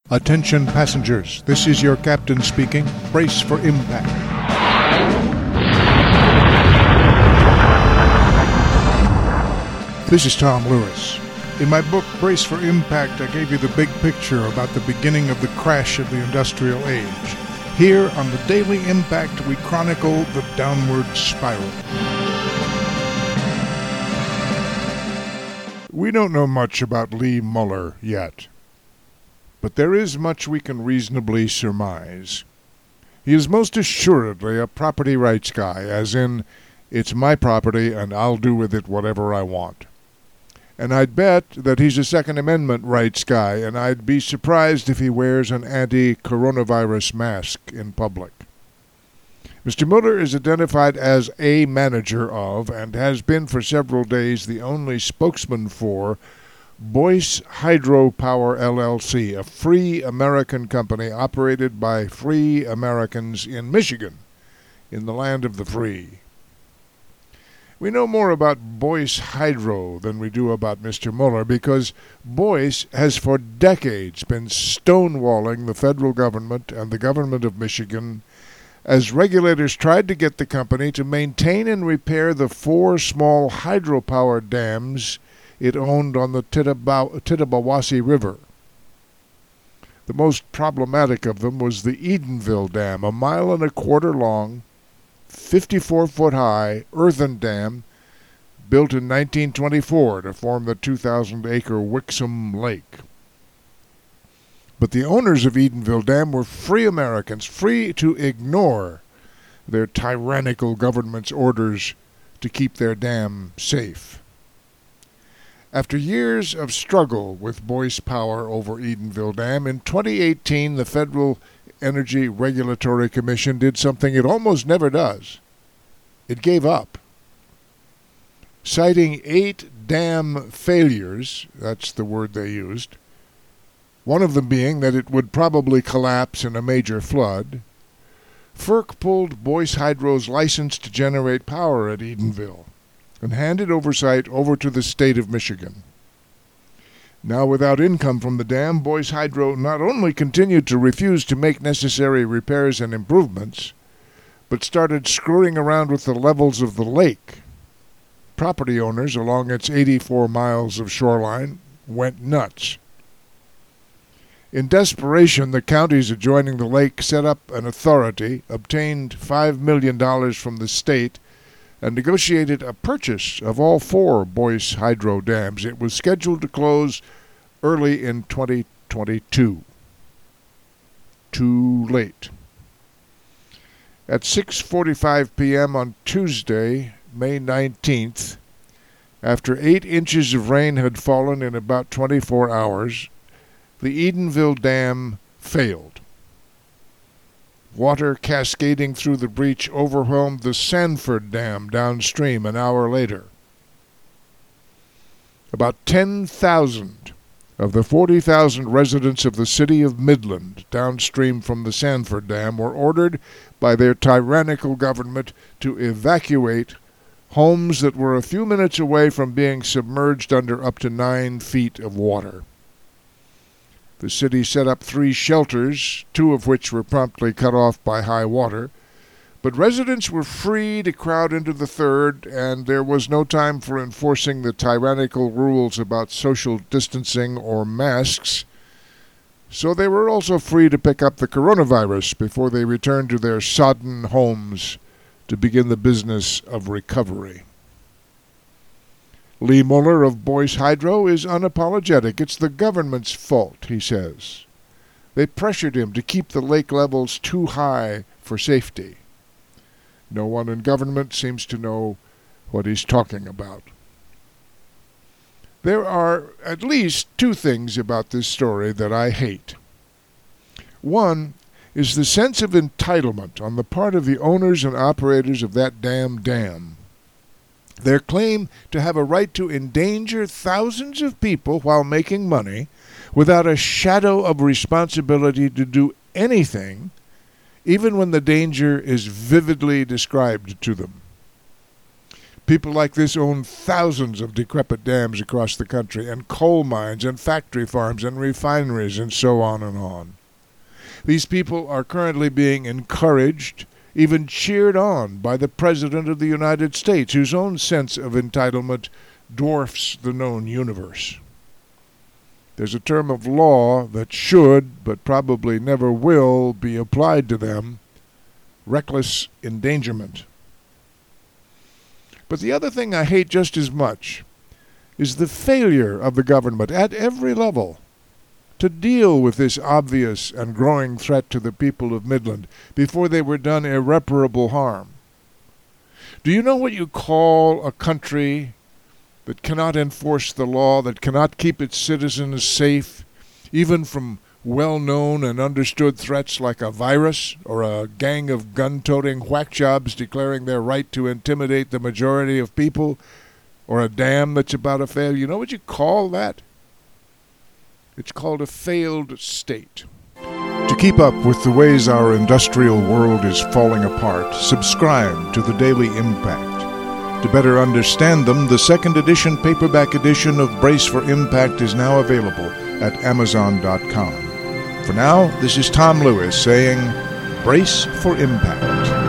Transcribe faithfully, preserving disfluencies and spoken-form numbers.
Attention passengers, this is your captain speaking. Brace for impact. This is Tom Lewis. In my book, Brace for Impact, I gave you the big picture about the beginning of the crash of the industrial age. Here on the Daily Impact, we chronicle the downward spiral. We don't know much about Lee Mueller yet, but there is much we can reasonably surmise. He is most assuredly a property rights guy, as in, it's my property and I'll do with it whatever I want. And I'd bet that he's a Second Amendment rights guy, and I'd be surprised if he wears an anti-coronavirus mask in public. Mister Mueller is identified as a manager of, and has been for several days the only spokesman for, Boyce Hydropower L L C, a free American company operated by free Americans in Michigan, in the land of the free. We know more about Boyce Hydro than we do about Mister Mueller because Boyce has for decades been stonewalling the federal government and the government of Michigan as regulators tried to get the company to maintain and repair the four small hydropower dams it owned on the Tittabaw- Tittabawassee River. The most problematic of them was the Edenville Dam, a mile and a quarter long, fifty-four foot high earthen dam built in nineteen twenty-four to form the two thousand acre Wixom Lake. But the owners of Edenville Dam were free Americans, free to ignore their tyrannical government's orders to keep their dam safe. After years of struggle with Boyce Power over Edenville Dam, in twenty eighteen the Federal Energy Regulatory Commission did something it almost never does. It gave up. Citing eight dam failures, that's the word they used, one of them being that it would probably collapse in a major flood, FERC pulled Boyce Hydro's license to generate power at Edenville and handed oversight over to the state of Michigan. Now, without income from the dam, Boyce Hydro not only continued to refuse to make necessary repairs and improvements, but started screwing around with the levels of the lake. Property owners along its eighty-four miles of shoreline went nuts. In desperation, the counties adjoining the lake set up an authority, obtained five million dollars from the state, and negotiated a purchase of all four Boyce Hydro dams. It was scheduled to close early in twenty twenty-two. Too late. At six forty-five p.m. on Tuesday, May nineteenth, after eight inches of rain had fallen in about twenty-four hours, the Edenville Dam failed. Water cascading through the breach overwhelmed the Sanford Dam downstream an hour later. About ten thousand of the forty thousand residents of the city of Midland downstream from the Sanford Dam were ordered by their tyrannical government to evacuate homes that were a few minutes away from being submerged under up to nine feet of water. The city set up three shelters, two of which were promptly cut off by high water, but residents were free to crowd into the third, and there was no time for enforcing the tyrannical rules about social distancing or masks, so they were also free to pick up the coronavirus before they returned to their sodden homes to begin the business of recovery. Lee Mueller of Boyce Hydro is unapologetic. It's the government's fault, he says. They pressured him to keep the lake levels too high for safety. No one in government seems to know what he's talking about. There are at least two things about this story that I hate. One is the sense of entitlement on the part of the owners and operators of that damn dam. Their claim to have a right to endanger thousands of people while making money without a shadow of responsibility to do anything, even when the danger is vividly described to them. People like this own thousands of decrepit dams across the country, and coal mines, and factory farms, and refineries, and so on and on. These people are currently being encouraged, even cheered on, by the President of the United States, whose own sense of entitlement dwarfs the known universe. There's a term of law that should, but probably never will, be applied to them: reckless endangerment. But the other thing I hate just as much is the failure of the government at every level to deal with this obvious and growing threat to the people of Midland before they were done irreparable harm. Do you know what you call a country that cannot enforce the law, that cannot keep its citizens safe, even from well-known and understood threats like a virus or a gang of gun-toting whack-jobs declaring their right to intimidate the majority of people, or a dam that's about to fail? You know what you call that? It's called a failed state. To keep up with the ways our industrial world is falling apart, subscribe to the Daily Impact. To better understand them, the second edition paperback edition of Brace for Impact is now available at amazon dot com. For now, this is Tom Lewis saying, Brace for Impact.